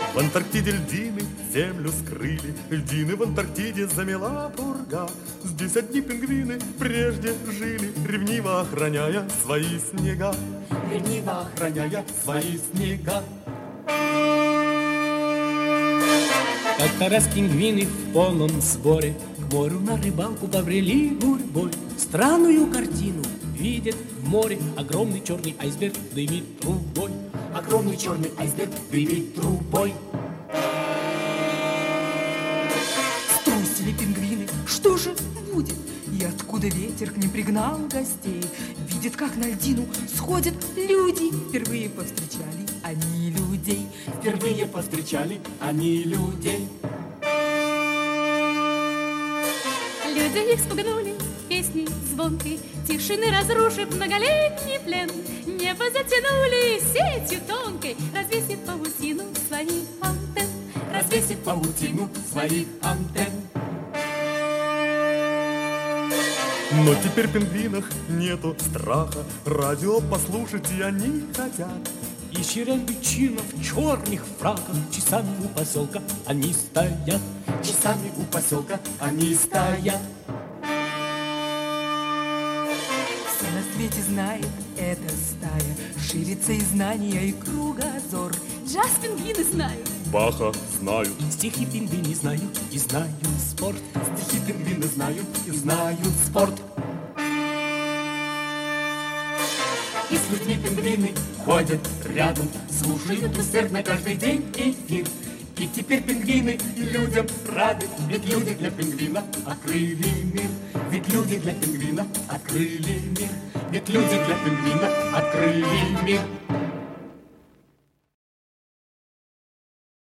В Антарктиде льдины землю скрыли, льдины в Антарктиде замела пурга. Здесь одни пингвины прежде жили, ревниво охраняя свои снега. Ревниво охраняя свои снега. Как-то раз пингвины в полном сборе к морю на рыбалку побрели гурьбой. Странную картину видят в море. Огромный черный айсберг дымит трубой. Огромный черный айсберг дымит трубой. Струсили пингвины, что же будет? И откуда ветер к ним пригнал гостей? Видит, как на льдину сходят люди. Впервые повстречали они людей. Впервые повстречали они людей. Люди их спугнули песней звонкой, тишины разрушив многолетний плен. Небо затянули сетью тонкой, развесив паутину своих антенн. Развесив паутину своих антенн. Но теперь пингвинах нету страха, радио послушать и они хотят. И черембичинов в черных фраках часами у поселка они стоят. Часами у поселка они стоят. Все на свете знает эта стая, ширится и знания, и кругозор. Джаз пингвины знают, Баха знают, Стихи пингвины знают и знают спорт. стихи пингвины знают и знают спорт. И с людьми пингвины ходят рядом, слушают усердно каждый день эфир. И теперь пингвины людям рады, ведь люди для пингвина открыли мир. Ведь люди для пингвина открыли мир. Ведь люди для пингвина открыли мир.